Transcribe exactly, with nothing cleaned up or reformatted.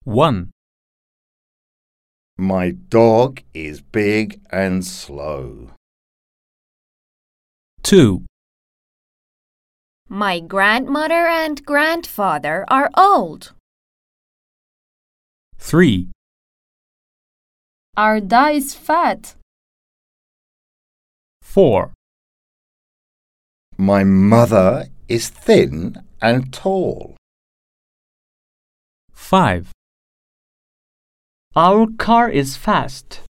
one, My dog is big and slow. two, My grandmother and grandfather are old. three, Our dad is fat. four, My mother is thin and tall. five, Our car is fast.